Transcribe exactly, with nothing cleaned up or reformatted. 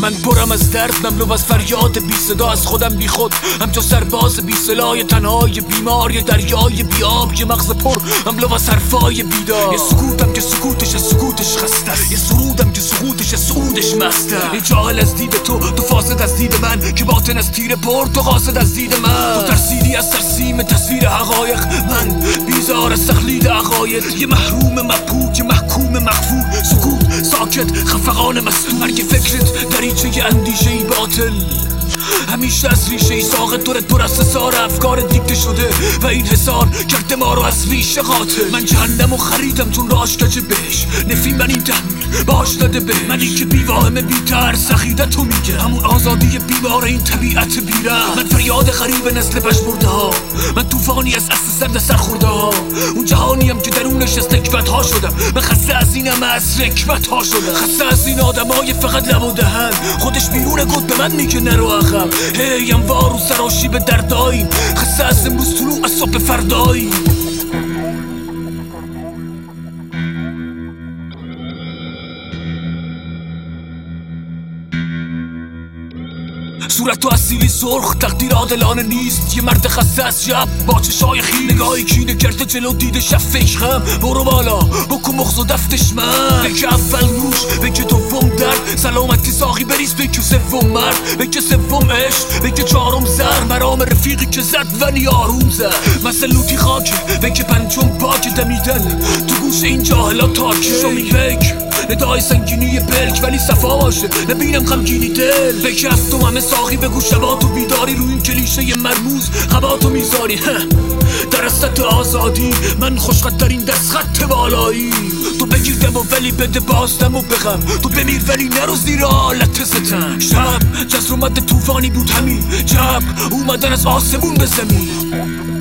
من برم از درد، مملو از فریاد بی صدا از خودم بی خود، همچون سرباز بی سلاح، تنهای بیمار، یه دریای بی آب، یه مغز پر مملو از حرفای بیدار. یه سکوتم که سکوتش سکوتش خسته است، یه سرودم که سکوتش سعودش مسته. یه جاهل از دید تو، تو فاسد از دید من، که باطن از تیر برد تو قاصد از دید من. تو ترسیدی از ترسیم تصویر حقایق، من بیزار از تقلید عقاید. یه محروم مبهوت، یه محکوم مخفور، سکوت ساکت خفقان مستور. مرگ فکرت دریچه اندیشه ای باطل، همیشه از ریشه ای ساقط دورت پر از حصار افکار دیکته شده و این حصار کرده ما رو از ریشه قاتل. من جهنم و خریدم چون راش کج بهش، نفی من این تحمیل باش داده به منی که بی واهمه بی ترس عقیده تو میگه، همون آزادی بیمار این طبیعت بیره. من فریاد غریب نسل پشمرده ها، من طوفانی از اصل سرد سرخورده ها، اون جهانیم که درونش از نکبت ها شدم. من خسته از اینم از رکبت ها شدم، خسته از این آدمای فقط لب و دهن، خودش بیرون گفت به من میگه نرو عقب. هی انوار و سراشی به درداییم، خسته از امروز طلوع از صبح فرداییم. صورت تو اصیلی سرخ، تقدیر عادلانه نیست. یه مرد خسته از شب با چشای خیل، نگاهی کینه کرده جلو دیده شب فکرم. برو بالا بکن مغز و دفتش من، بگه اول نوش، بگه دوم درد، سلامتی ساقی بریز، بگه سوم مرد، بگه سوم عشق، بگه چهارم زر، مرام رفیقی که زد ولی آروم زد. مسلوتی خاکه، بگه پنجم پاک دمیدن تو گوش این جاهلا تاکه. شمی بگ ندای سنگینی بلک ولی صفا باشه، نبینم غمگینی دل. بگه هفتم همه ساقی بگو شباتو بیداری، رو این کلیشه مرموز خباتو میذاری. در استت آزادی من خوشخطترین دست خط بالایی. تو بگیر دم و ولی بده باز دم و بغم، تو بمیر ولی نرو زیر آلت ستم. شب جزر اومد طوفانی بود همین، جب اومدن از آسمون به زمین.